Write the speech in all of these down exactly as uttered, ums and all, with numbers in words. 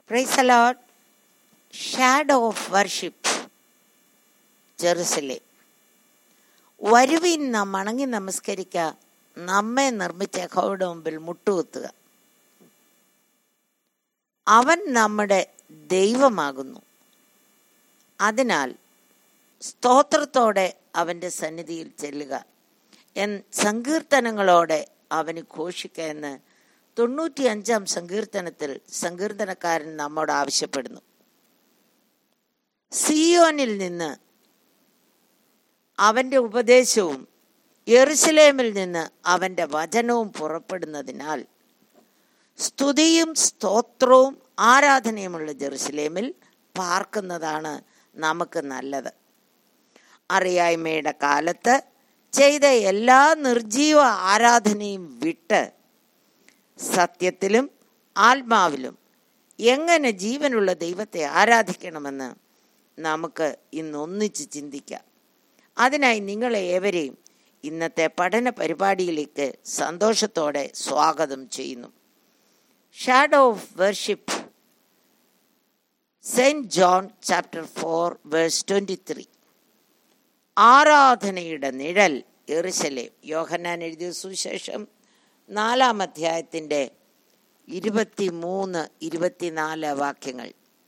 Price the Lord. Shadow of worship, Jerusalem. വരുവിൻ നാം വണങ്ങി നമസ്കരിക്ക, നമ്മെ നിർമ്മിച്ച യഹോവയുടെ മുമ്പിൽ മുട്ടുകുത്തുക. അവൻ നമ്മുടെ ദൈവമാകുന്നു. അതിനാൽ സ്തോത്രത്തോടെ അവൻ്റെ സന്നിധിയിൽ ചെല്ലുക, എൻ സങ്കീർത്തനങ്ങളോടെ അവന് ഘോഷിക്കുക എന്ന് തൊണ്ണൂറ്റി അഞ്ചാം സങ്കീർത്തനത്തിൽ സങ്കീർത്തനക്കാരൻ നമ്മോട് ആവശ്യപ്പെടുന്നു. സിയോനിൽ നിന്ന് അവൻ്റെ ഉപദേശവും യെരുശലേമിൽ നിന്ന് അവൻ്റെ വചനവും പുറപ്പെടുന്നതിനാൽ സ്തുതിയും സ്തോത്രവും ആരാധനയുമുള്ള ജെറുസലേമിൽ പാർക്കുന്നതാണ് നമുക്ക് നല്ലത്. അറിയായ്മയുടെ കാലത്ത് ചെയ്ത എല്ലാ നിർജീവ ആരാധനയും വിട്ട് സത്യത്തിലും ആത്മാവിലും എങ്ങനെ ജീവനുള്ള ദൈവത്തെ ആരാധിക്കണമെന്ന് നമുക്ക് ഇന്ന് ഒന്നിച്ച് ചിന്തിക്കാം. അതിനായി നിങ്ങളെ ഏവരെയും ഇന്നത്തെ പഠന പരിപാടിയിലേക്ക് സന്തോഷത്തോടെ സ്വാഗതം ചെയ്യുന്നു. Shadow of worship, Saint John chapter four verse twenty three. ആരാധനയുടെ നിഴൽ യെരുശലേം. യോഹന്നാൻ എഴുതിയ സുവിശേഷം നാലാം അധ്യായത്തിൻ്റെ ഇരുപത്തി മൂന്ന് ഇരുപത്തിനാല് വാക്യങ്ങൾ.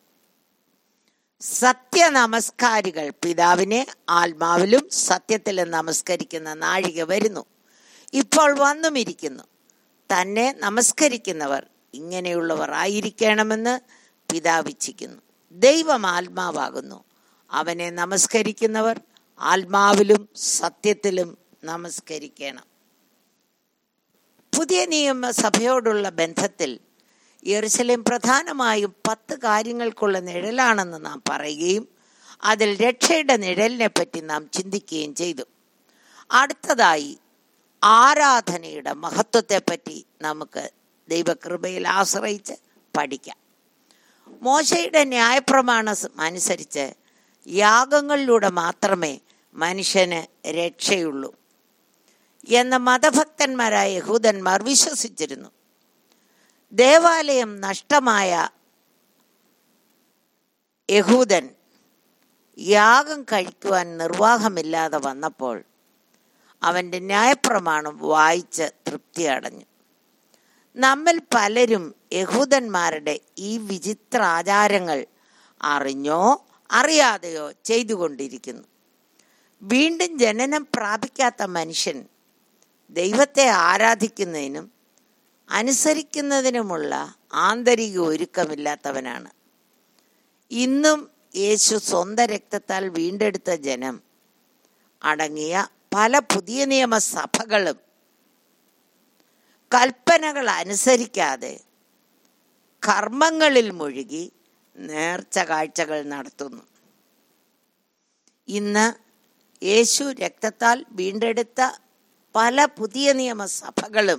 സത്യ നമസ്കാരികൾ പിതാവിനെ ആത്മാവിലും സത്യത്തിലും നമസ്കരിക്കുന്ന നാഴിക വരുന്നു, ഇപ്പോൾ വന്നുമിരിക്കുന്നു. തന്നെ നമസ്കരിക്കുന്നവർ ഇങ്ങനെയുള്ളവർ ആയിരിക്കണമെന്ന് പിതാവ് ഇച്ഛിക്കുന്നു. ദൈവം ആത്മാവാകുന്നു. അവനെ നമസ്കരിക്കുന്നവർ ആത്മാവിലും സത്യത്തിലും നമസ്കരിക്കണം. പുതിയ നിയമസഭയോടുള്ള ബന്ധത്തിൽ യെരുശലേം പ്രധാനമായും പത്ത് കാര്യങ്ങൾക്കുള്ള നിഴലാണെന്ന് നാം പറയുകയും അതിൽ രക്ഷയുടെ നിഴലിനെ പറ്റി നാം ചിന്തിക്കുകയും ചെയ്തു. അടുത്തതായി ആരാധനയുടെ മഹത്വത്തെപ്പറ്റി നമുക്ക് ദൈവകൃപയിൽ ആശ്രയിച്ച് പഠിക്കാം. മോശയുടെ ന്യായപ്രമാണം അനുസരിച്ച് യാഗങ്ങളിലൂടെ മാത്രമേ മനുഷ്യന് രക്ഷയുള്ളൂ എന്ന് മതഭക്തന്മാരായ യഹൂദന്മാർ വിശ്വസിച്ചിരുന്നു. ദേവാലയം നഷ്ടമായ യഹൂദൻ യാഗം കഴിക്കുവാൻ നിർവാഹമില്ലാതെ വന്നപ്പോൾ അവൻ്റെ ന്യായപ്രമാണം വായിച്ച് തൃപ്തി അടഞ്ഞു. നമ്മിൽ പലരും യഹൂദന്മാരുടെ ഈ വിചിത്ര ആചാരങ്ങൾ അറിഞ്ഞോ അറിയാതെയോ ചെയ്തുകൊണ്ടിരിക്കുന്നു. വീണ്ടും ജനനം പ്രാപിക്കാത്ത മനുഷ്യൻ ദൈവത്തെ ആരാധിക്കുന്നതിനും അനുസരിക്കുന്നതിനുമുള്ള ആന്തരിക ഒരുക്കമില്ലാത്തവനാണ്. ഇന്നും യേശു സ്വന്തം രക്തത്താൽ വീണ്ടെടുത്ത ജനം അടങ്ങിയ പല പുതിയ നിയമസഭകളും കൽപ്പനകൾ അനുസരിക്കാതെ കർമ്മങ്ങളിൽ മുഴുകി നേർച്ച കാഴ്ചകൾ നടത്തുന്നു. ഇന്ന് യേശു രക്തത്താൽ വീണ്ടെടുത്ത പല പുതിയ നിയമസഭകളും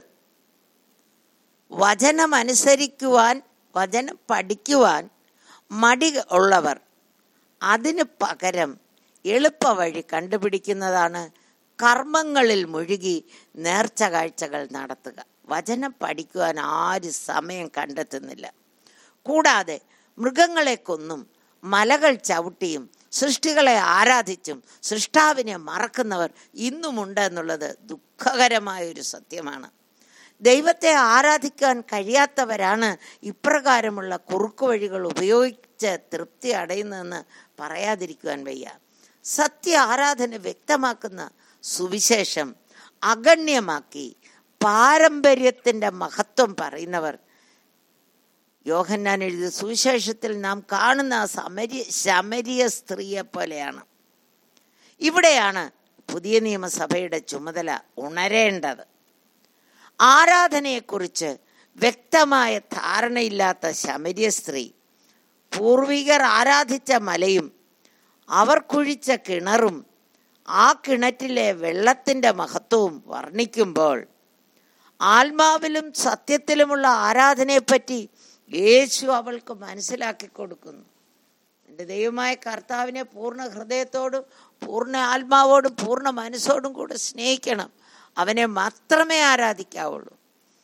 വചനം അനുസരിക്കുവാൻ, വചനം പഠിക്കുവാൻ മടി ഉള്ളവർ അതിന് പകരം എളുപ്പ വഴി കണ്ടുപിടിക്കുന്നതാണ് കർമ്മങ്ങളിൽ മുഴുകി നേർച്ച കാഴ്ചകൾ നടത്തുക. വചനം പഠിക്കുവാൻ ആരും സമയം കണ്ടെത്തുന്നില്ല. കൂടാതെ മൃഗങ്ങളെ കൊന്നും മലകൾ ചവിട്ടിയും സൃഷ്ടികളെ ആരാധിച്ചും സൃഷ്ടാവിനെ മറക്കുന്നവർ ഇന്നുമുണ്ട് എന്നുള്ളത് ദുഃഖകരമായൊരു സത്യമാണ്. ദൈവത്തെ ആരാധിക്കാൻ കഴിയാത്തവരാണ് ഇപ്രകാരമുള്ള കുറുക്കുവഴികൾ ഉപയോഗിച്ച് തൃപ്തി അടയുന്നതെന്ന് പറയാതിരിക്കുവാൻ വയ്യ. സത്യ ആരാധന വ്യക്തമാക്കുന്ന സുവിശേഷം അഗണ്യമാക്കി പാരമ്പര്യത്തിൻ്റെ മഹത്വം പറയുന്നവർ യോഹന്നാൻ എഴുതിയ സുവിശേഷത്തിൽ നാം കാണുന്ന സമരി ശമരിയ സ്ത്രീയെ പോലെയാണ്. ഇവിടെയാണ് പുതിയ നിയമസഭയുടെ ചുമതല ഉണരേണ്ടത്. ആരാധനയെക്കുറിച്ച് വ്യക്തമായ ധാരണയില്ലാത്ത ശമരിയ സ്ത്രീ പൂർവികർ ആരാധിച്ച മലയും അവർ കുഴിച്ച കിണറും ആ കിണറ്റിലെ വെള്ളത്തിൻ്റെ മഹത്വവും വർണ്ണിക്കുമ്പോൾ ആത്മാവിലും സത്യത്തിലുമുള്ള ആരാധനയെപ്പറ്റി യേശു അവൾക്ക് മനസ്സിലാക്കി കൊടുക്കുന്നു. എൻ്റെ ദൈവമായ കർത്താവിനെ പൂർണ്ണ ഹൃദയത്തോടും പൂർണ്ണ ആത്മാവോടും പൂർണ്ണ മനസ്സോടും കൂടെ സ്നേഹിക്കണം. അവനെ മാത്രമേ ആരാധിക്കാവുള്ളൂ.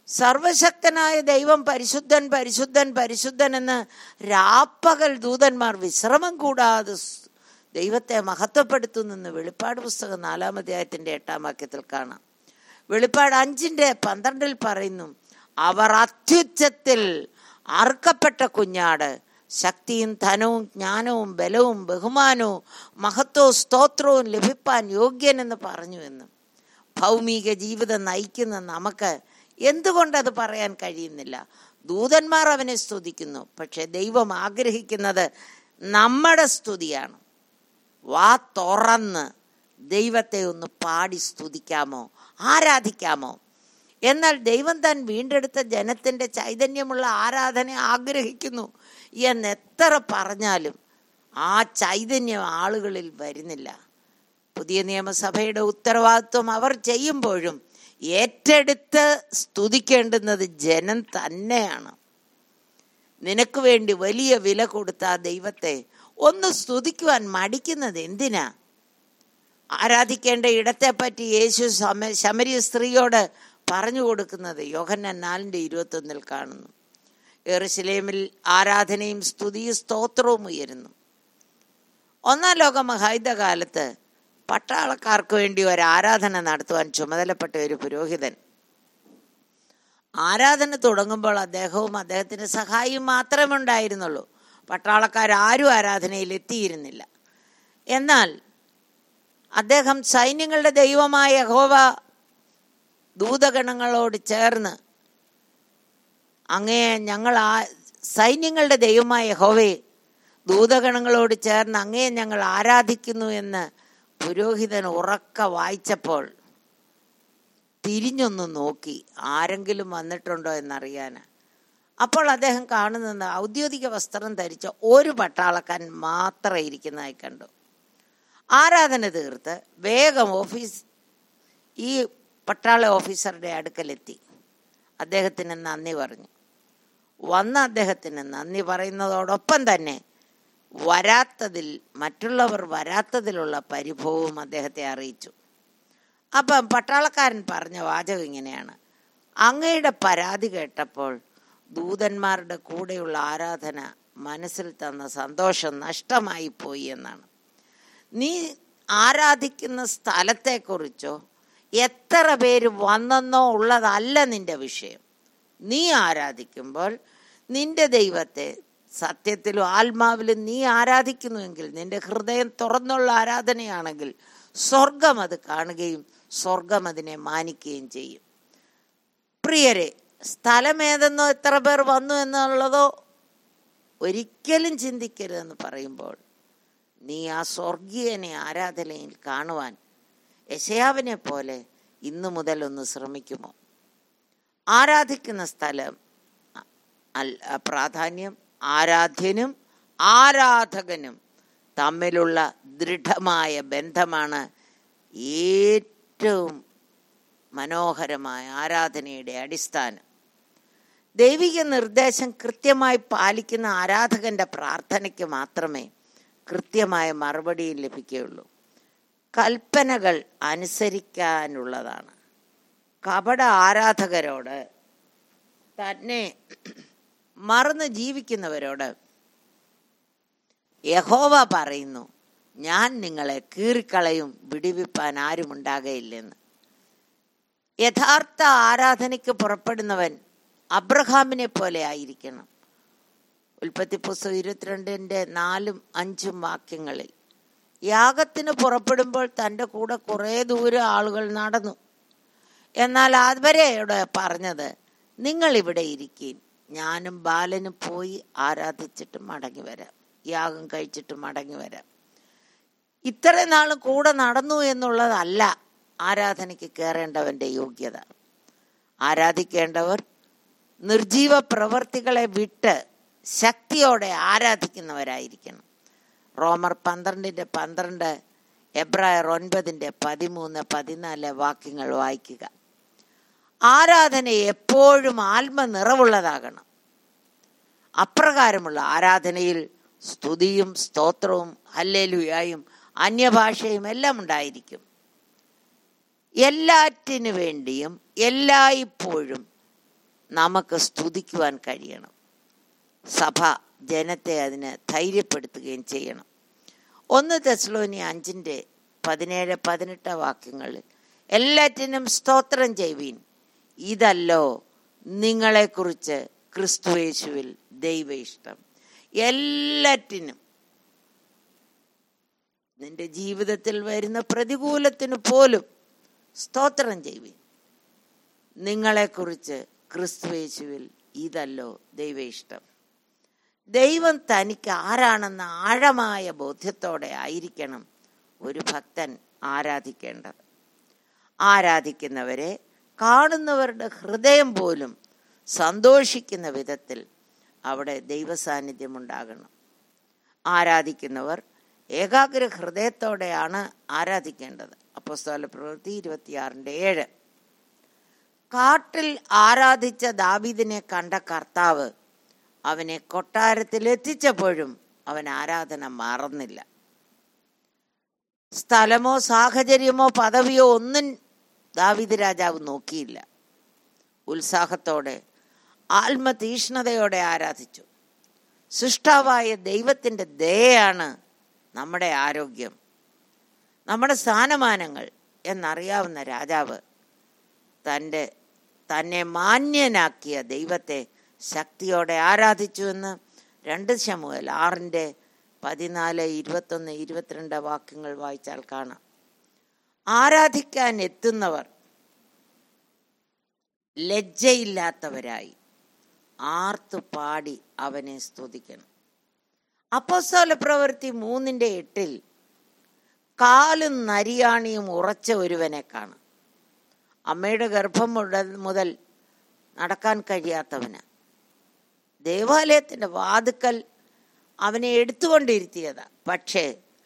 സർവശക്തനായ ദൈവം പരിശുദ്ധൻ പരിശുദ്ധൻ പരിശുദ്ധൻ എന്ന് രാപ്പകൽ ദൂതന്മാർ വിശ്രമം കൂടാതെ ദൈവത്തെ മഹത്വപ്പെടുത്തുന്നെന്ന് വെളിപ്പാട് പുസ്തകം നാലാം അധ്യായത്തിന്റെ എട്ടാം വാക്യത്തിൽ കാണാം. വെളിപ്പാട് അഞ്ചിന്റെ പന്ത്രണ്ടിൽ പറയുന്നു, അവർ അത്യുച്ചത്തിൽ അറുക്കപ്പെട്ട കുഞ്ഞാട് ശക്തിയും ധനവും ജ്ഞാനവും ബലവും ബഹുമാനവും മഹത്വവും സ്തോത്രവും ലഭിപ്പാൻ യോഗ്യനെന്ന് പറഞ്ഞു എന്ന്. ഭൗമിക ജീവിതം നയിക്കുന്ന നമുക്ക് എന്തുകൊണ്ടത് പറയാൻ കഴിയുന്നില്ല? ദൂതന്മാർ അവനെ സ്തുതിക്കുന്നു, പക്ഷെ ദൈവം ആഗ്രഹിക്കുന്നത് നമ്മുടെ സ്തുതിയാണ്. വാ തുറന്ന് ദൈവത്തെ ഒന്ന് പാടി സ്തുതിക്കാമോ, ആരാധിക്കാമോ? എന്നാൽ ദൈവം താൻ വീണ്ടെടുത്ത ജനത്തിൻ്റെ ചൈതന്യമുള്ള ആരാധന ആഗ്രഹിക്കുന്നു എന്നെത്ര പറഞ്ഞാലും ആ ചൈതന്യം ആളുകളിൽ വരുന്നില്ല. പുതിയ നിയമസഭയുടെ ഉത്തരവാദിത്വം അവർ ചെയ്യുമ്പോഴും ഏറ്റെടുത്ത് സ്തുതിക്കേണ്ടുന്നത് ജനം തന്നെയാണ്. നിനക്ക് വേണ്ടി വലിയ വില കൊടുത്ത ആ ദൈവത്തെ ഒന്ന് സ്തുതിക്കുവാൻ മടിക്കുന്നത് എന്തിനാ? ആരാധിക്കേണ്ട ഇടത്തെപ്പറ്റി യേശു സമ ശമരിയ സ്ത്രീയോട് പറഞ്ഞു കൊടുക്കുന്നത് യോഹന്നാൻ നാലിൻ്റെ ഇരുപത്തൊന്നിൽ കാണുന്നു. യെരൂശലേമിൽ ആരാധനയും സ്തുതിയും സ്തോത്രവും ഉയരുന്നു. ഒന്നാം ലോക മഹായുദ്ധകാലത്ത് പട്ടാളക്കാർക്ക് വേണ്ടി ഒരു ആരാധന നടത്തുവാൻ ചുമതലപ്പെട്ട ഒരു പുരോഹിതൻ ആരാധന തുടങ്ങുമ്പോൾ അദ്ദേഹവും അദ്ദേഹത്തിൻ്റെ സഹായിയും മാത്രമേ ഉണ്ടായിരുന്നുള്ളൂ. പട്ടാളക്കാരും ആരാധനയിൽ എത്തിയിരുന്നില്ല. എന്നാൽ അദ്ദേഹം സൈന്യങ്ങളുടെ ദൈവമായ യഹോവ ദൂതഗണങ്ങളോട് ചേർന്ന് അങ്ങേ ഞങ്ങൾ ആ സൈന്യങ്ങളുടെ ദൈവമായ യഹോവയെ ദൂതഗണങ്ങളോട് ചേർന്ന് അങ്ങേ ഞങ്ങൾ ആരാധിക്കുന്നു എന്ന് പുരോഹിതൻ ഉറക്കെ വായിച്ചപ്പോൾ തിരിഞ്ഞൊന്ന് നോക്കി ആരെങ്കിലും വന്നിട്ടുണ്ടോ എന്നറിയാൻ. അപ്പോൾ അദ്ദേഹം കാണുന്നത് ഔദ്യോഗിക വസ്ത്രം ധരിച്ച ഒരു പട്ടാളക്കാരൻ മാത്രം ഇരിക്കുന്നതായി കണ്ടു. ആരാധന തീർത്ത് വേഗം ഓഫീസ് ഈ പട്ടാള ഓഫീസറുടെ അടുക്കലെത്തി അദ്ദേഹത്തിന് നന്ദി പറഞ്ഞു. വന്ന അദ്ദേഹത്തിന് നന്ദി പറയുന്നതോടൊപ്പം തന്നെ വരാത്തതിൽ മറ്റുള്ളവർ വരാത്തതിലുള്ള പരിഭവവും അദ്ദേഹത്തെ അറിയിച്ചു. അപ്പം പട്ടാളക്കാരൻ പറഞ്ഞ വാചകം ഇങ്ങനെയാണ്: അങ്ങയുടെ പരാതി കേട്ടപ്പോൾ ദൂതന്മാരുടെ കൂടെയുള്ള ആരാധന മനസ്സിൽ തന്ന സന്തോഷം നഷ്ടമായി പോയി എന്നാണ്. നീ ആരാധിക്കുന്ന സ്ഥലത്തെക്കുറിച്ചോ എത്ര പേര് വന്നെന്നോ ഉള്ളതല്ല നിന്റെ വിഷയം. നീ ആരാധിക്കുമ്പോൾ നിന്റെ ദൈവത്തെ സത്യത്തിലും ആത്മാവിലും നീ ആരാധിക്കുന്നുവെങ്കിൽ, നിന്റെ ഹൃദയം തുറന്നുള്ള ആരാധനയാണെങ്കിൽ സ്വർഗം അത് കാണുകയും സ്വർഗം അതിനെ മാനിക്കുകയും ചെയ്യും. പ്രിയരെ, സ്ഥലമേതെന്നോ എത്ര പേർ വന്നു എന്നുള്ളതോ ഒരിക്കലും ചിന്തിക്കരുതെന്ന് പറയുമ്പോൾ നീ ആ സ്വർഗീയനെ ആരാധനയിൽ കാണുവാൻ യെശയ്യാവിനെ പോലെ ഇന്നു മുതൽ ഒന്ന് ശ്രമിക്കുമോ? ആരാധിക്കുന്ന സ്ഥലം അല്ല പ്രാധാന്യം, ആരാധ്യനും ആരാധകനും തമ്മിലുള്ള ദൃഢമായ ബന്ധമാണ് ഏറ്റവും മനോഹരമായ ആരാധനയുടെ അടിസ്ഥാനം. ദൈവിക നിർദ്ദേശം കൃത്യമായി പാലിക്കുന്ന ആരാധകന്റെ പ്രാർത്ഥനയ്ക്ക് മാത്രമേ കൃത്യമായ മറുപടിയും ലഭിക്കുകയുള്ളൂ. കൽപ്പനകൾ അനുസരിക്കാനുള്ളതാണ്. കപട ആരാധകരോട്, തന്നെ മറന്ന് ജീവിക്കുന്നവരോട് യഹോവ പറയുന്നു, ഞാൻ നിങ്ങളെ കീറിക്കളയും, വിടുവിപ്പാൻ ആരുമുണ്ടാകയില്ലെന്ന്. യഥാർത്ഥ ആരാധനയ്ക്ക് പുറപ്പെടുന്നവൻ അബ്രഹാമിനെ പോലെ ആയിരിക്കണം. ഉൽപ്പത്തി പുസ്തകം ഇരുപത്തിരണ്ടിൻ്റെ നാലും അഞ്ചും വാക്യങ്ങളിൽ യാഗത്തിന് പുറപ്പെടുമ്പോൾ തൻ്റെ കൂടെ കുറേ ദൂരം ആളുകൾ നടന്നു. എന്നാൽ അവരെയോട് പറഞ്ഞത്, നിങ്ങളിവിടെ ഇരിക്കീൻ, ഞാനും ബാലനും പോയി ആരാധിച്ചിട്ട് മടങ്ങി വരാം, യാഗം കഴിച്ചിട്ട് മടങ്ങി വരാം. ഇത്ര നാൾ കൂടെ നടന്നു എന്നുള്ളതല്ല ആരാധനയ്ക്ക് കയറേണ്ടവൻ്റെ യോഗ്യത. ആരാധിക്കേണ്ടവർ നിർജീവ പ്രവർത്തികളെ വിട്ട് ശക്തിയോടെ ആരാധിക്കുന്നവരായിരിക്കണം. റോമർ പന്ത്രണ്ടിൻ്റെ പന്ത്രണ്ട്, എബ്രായർ ഒൻപതിൻ്റെ പതിമൂന്ന് പതിനാല് വാക്യങ്ങൾ വായിക്കുക. ആരാധന എപ്പോഴും ആത്മ നിറവുള്ളതാകണം. അപ്രകാരമുള്ള ആരാധനയിൽ സ്തുതിയും സ്തോത്രവും ഹല്ലേലൂയായും അന്യഭാഷയും എല്ലാം ഉണ്ടായിരിക്കും. എല്ലാറ്റിനു വേണ്ടിയും എല്ലായ്പ്പോഴും നമുക്ക് സ്തുതിക്കുവാൻ കഴിയണം. സഭ ജനത്തെ അതിന് ധൈര്യപ്പെടുത്തുകയും ചെയ്യണം. ഒന്ന് തെസ്സലോനിയ അഞ്ചിൻ്റെ പതിനേഴ് പതിനെട്ട് വാക്യങ്ങളിൽ എല്ലാറ്റിനും സ്തോത്രം ചെയ്യുവീൻ, ഇതല്ലോ നിങ്ങളെക്കുറിച്ച് ക്രിസ്തുയേശുവിൽ ദൈവ ഇഷ്ടം. എല്ലാറ്റിനും, നിന്റെ ജീവിതത്തിൽ വരുന്ന പ്രതികൂലത്തിന് പോലും സ്തോത്രം ചെയ്യുവീൻ, നിങ്ങളെക്കുറിച്ച് ക്രിസ്തുയേശുവിൽ ഇതല്ലോ ദൈവ ഇഷ്ടം. ദൈവം തനിക്ക് ആരാണെന്ന ആഴമായ ബോധ്യത്തോടെ ആയിരിക്കണം ഒരു ഭക്തൻ ആരാധിക്കേണ്ടത്. ആരാധിക്കുന്നവരെ കാണുന്നവരുടെ ഹൃദയം പോലും സന്തോഷിക്കുന്ന വിധത്തിൽ അവിടെ ദൈവസാന്നിധ്യം ഉണ്ടാകണം. ആരാധിക്കുന്നവർ ഏകാഗ്ര ഹൃദയത്തോടെയാണ് ആരാധിക്കേണ്ടത്. അപ്പോസ്തല പ്രവൃത്തി ഇരുപത്തിയാറിൻ്റെ ഏഴ്. കാട്ടിൽ ആരാധിച്ച ദാവീദിനെ കണ്ട കർത്താവ് അവനെ കൊട്ടാരത്തിൽ എത്തിച്ചപ്പോഴും അവൻ ആരാധന മറന്നില്ല. സ്ഥലമോ സാഹചര്യമോ പദവിയോ ഒന്നും ദാവീദ് രാജാവ് നോക്കിയില്ല. ഉത്സാഹത്തോടെ ആത്മതീഷ്ണതയോടെ ആരാധിച്ചു. സൃഷ്ടാവായ ദൈവത്തിൻ്റെ ദയയാണ് നമ്മുടെ ആരോഗ്യം, നമ്മുടെ സ്ഥാനമാനങ്ങൾ എന്നറിയാവുന്ന രാജാവ് തൻ്റെ തന്നെ മാന്യനാക്കിയ ദൈവത്തെ ശക്തിയോടെ ആരാധിച്ചു എന്ന് രണ്ട് ശമൂവേൽ ആറിൻ്റെ പതിനാല് ഇരുപത്തൊന്ന് ഇരുപത്തിരണ്ട് വാക്യങ്ങൾ വായിച്ചാൽ കാണാം. ആരാധിക്കാൻ എത്തുന്നവർ ലജ്ജയില്ലാത്തവരായി ആർത്തു പാടി അവനെ സ്തുതിക്കണം. അപ്പോസ്തല പ്രവൃത്തി മൂന്നിൻ്റെ എട്ടിൽ കാലും നരിയാണിയും ഉറച്ച ഒരുവനെ കാണാം. അമ്മയുടെ ഗർഭം മുതൽ നടക്കാൻ കഴിയാത്തവന് ദേവാലയത്തിൻ്റെ വാതുക്കൽ അവനെ എടുത്തുകൊണ്ടിരുത്തിയതാ. പക്ഷേ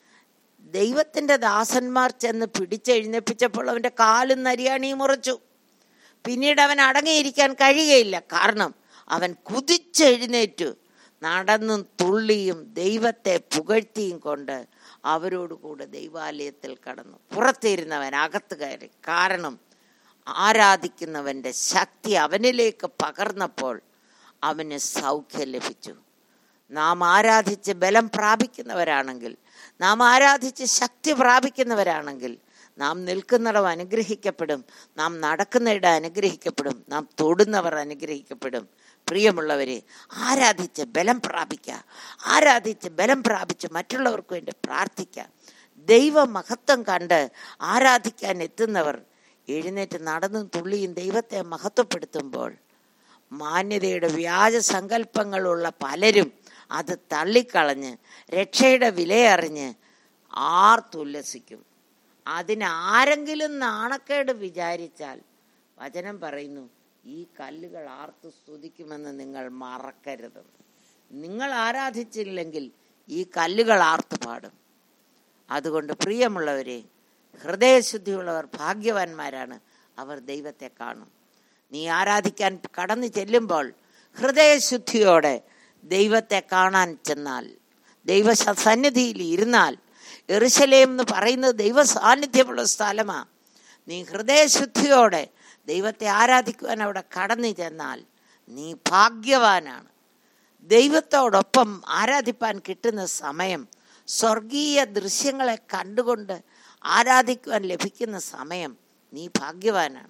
ദൈവത്തിൻ്റെ ദാസന്മാർ ചെന്ന് പിടിച്ചെഴുന്നേപ്പിച്ചപ്പോൾ അവൻ്റെ കാലും നരിയാണിയും ഉറച്ചു. പിന്നീട് അവൻ അടങ്ങിയിരിക്കാൻ കഴിയുകയില്ല. കാരണം അവൻ കുതിച്ചെഴുന്നേറ്റു നടന്നും തുള്ളിയും ദൈവത്തെ പുകഴ്ത്തിയും കൊണ്ട് അവരോടുകൂടെ ദൈവാലയത്തിൽ കടന്നു. പുറത്തിരുന്നവൻ അകത്ത് കയറി. കാരണം ആരാധിക്കുന്നവൻ്റെ ശക്തി അവനിലേക്ക് പകർന്നപ്പോൾ അവന് സൗഖ്യം ലഭിച്ചു. നാം ആരാധിച്ച് ബലം പ്രാപിക്കുന്നവരാണെങ്കിൽ, നാം ആരാധിച്ച് ശക്തി പ്രാപിക്കുന്നവരാണെങ്കിൽ നാം നിൽക്കുന്നിടം അനുഗ്രഹിക്കപ്പെടും, നാം നടക്കുന്നിടം അനുഗ്രഹിക്കപ്പെടും, നാം തൊടുന്നവർ അനുഗ്രഹിക്കപ്പെടും. പ്രിയമുള്ളവരെ, ആരാധിച്ച് ബലം പ്രാപിക്കുക, ആരാധിച്ച് ബലം പ്രാപിച്ച് മറ്റുള്ളവർക്ക് വേണ്ടി പ്രാർത്ഥിക്കുക. ദൈവ മഹത്വം കണ്ട് ആരാധിക്കാൻ എത്തുന്നവർ എഴുന്നേറ്റ് നടന്നും തുള്ളിയും ദൈവത്തെ മഹത്വപ്പെടുത്തുമ്പോൾ മാന്യതയുടെ വ്യാജ സങ്കല്പങ്ങളുള്ള പലരും അത് തള്ളിക്കളഞ്ഞ് രക്ഷയുടെ വിലയറിഞ്ഞ് ആർത്തുല്ലസിക്കും. അതിന് ആരെങ്കിലും നാണക്കേട് വിചാരിച്ചാൽ വചനം പറയുന്നു, ഈ കല്ലുകൾ ആർത്തു സ്തുതിക്കുമെന്ന് നിങ്ങൾ മറക്കരുത്. നിങ്ങൾ ആരാധിച്ചില്ലെങ്കിൽ ഈ കല്ലുകൾ ആർത്തു പാടും. അതുകൊണ്ട് പ്രിയമുള്ളവരെ, ഹൃദയശുദ്ധിയുള്ളവർ ഭാഗ്യവാന്മാരാണ്, അവർ ദൈവത്തെ കാണും. നീ ആരാധിക്കാൻ കടന്നു ചെല്ലുമ്പോൾ ഹൃദയശുദ്ധിയോടെ ദൈവത്തെ കാണാൻ ചെന്നാൽ, ദൈവ സന്നിധിയിൽ ഇരുന്നാൽ, യെരൂശലേം എന്ന് പറയുന്നത് ദൈവ സാന്നിധ്യമുള്ള സ്ഥലമാണ്. നീ ഹൃദയശുദ്ധിയോടെ ദൈവത്തെ ആരാധിക്കുവാൻ അവിടെ കടന്നു ചെന്നാൽ നീ ഭാഗ്യവാനാണ്. ദൈവത്തോടൊപ്പം ആരാധിപ്പാൻ കിട്ടുന്ന സമയം, സ്വർഗീയ ദൃശ്യങ്ങളെ കണ്ടുകൊണ്ട് ആരാധിക്കുവാൻ ലഭിക്കുന്ന സമയം, നീ ഭാഗ്യവാനാണ്.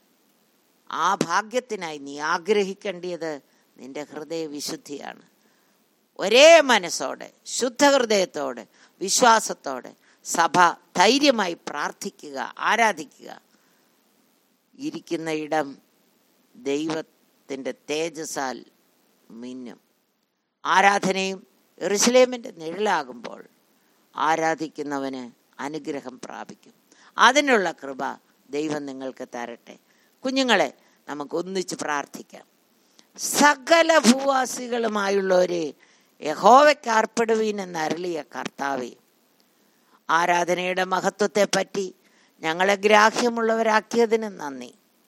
ആ ഭാഗ്യത്തിനായി നീ ആഗ്രഹിക്കേണ്ടത് നിന്റെ ഹൃദയവിശുദ്ധിയാണ്. ഒരേ മനസ്സോടെ, ശുദ്ധഹൃദയത്തോടെ, വിശ്വാസത്തോടെ സഭ ധൈര്യമായി പ്രാർത്ഥിക്കുക, ആരാധിക്കുക. ഇരിക്കുന്ന ഇടം ദൈവത്തിൻ്റെ തേജസ്സാൽ മിന്നും. ആരാധനയും യെരൂശലേമിൻ്റെ നിഴലാകുമ്പോൾ ആരാധിക്കുന്നവന് അനുഗ്രഹം പ്രാപിക്കും. അതിനുള്ള കൃപ ദൈവം നിങ്ങൾക്ക് തരട്ടെ. കുഞ്ഞുങ്ങളെ, നമുക്ക് ഒന്നിച്ച് പ്രാർത്ഥിക്കാം. സകല ഭൂവാസികളുമായുള്ളവരെ യഹോവയ്ക്ക് അർപ്പിടുവീൻ എന്നരുളിയ കർത്താവേ, ആരാധനയുടെ മഹത്വത്തെപ്പറ്റി ഞങ്ങളെ ഗ്രാഹ്യമുള്ളവരാക്കിയതിന് നന്ദി.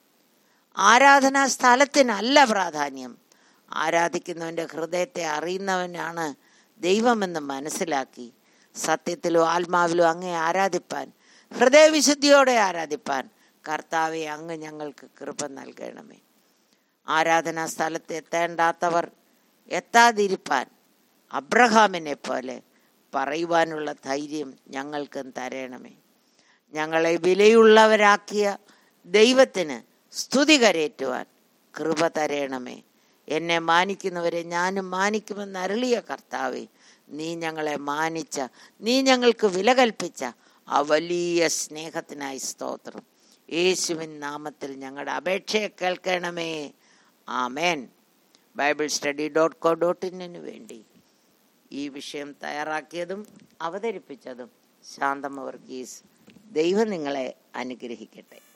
ആരാധനാ സ്ഥലത്തിനല്ല പ്രാധാന്യം, ആരാധിക്കുന്നവൻ്റെ ഹൃദയത്തെ അറിയുന്നവനാണ് ദൈവമെന്ന് മനസ്സിലാക്കി സത്യത്തിലും ആത്മാവിലും അങ്ങേ ആരാധിപ്പാൻ, ഹൃദയവിശുദ്ധിയോടെ ആരാധിപ്പാൻ കർത്താവെ അങ്ങ് ഞങ്ങൾക്ക് കൃപ നൽകണമേ. ആരാധനാ സ്ഥലത്ത് എത്തേണ്ടാത്തവർ എത്താതിരിപ്പാൻ അബ്രഹാമിനെ പോലെ പറയുവാനുള്ള ധൈര്യം ഞങ്ങൾക്കും തരണമേ. ഞങ്ങളെ വിലയുള്ളവരാക്കിയ ദൈവത്തിന് സ്തുതി കരേറ്റുവാൻ കൃപ തരണമേ. എന്നെ മാനിക്കുന്നവരെ ഞാനും മാനിക്കുമെന്ന് അരുളിയ കർത്താവേ, നീ ഞങ്ങളെ മാനിച്ച, നീ ഞങ്ങൾക്ക് വില കൽപ്പിച്ച ആ വലിയ സ്നേഹത്തിനായി സ്തോത്രം. യേശുവിൻ നാമത്തിൽ ഞങ്ങളുടെ അപേക്ഷയെ കേൾക്കണമേ. ആമേൻ. Bible study dot co dot ഇന്നിനു വേണ്ടി ഈ വിഷയം തയ്യാറാക്കിയതും അവതരിപ്പിച്ചതും ശാന്തമ്മ വർഗീസ്. ദൈവം നിങ്ങളെ അനുഗ്രഹിക്കട്ടെ.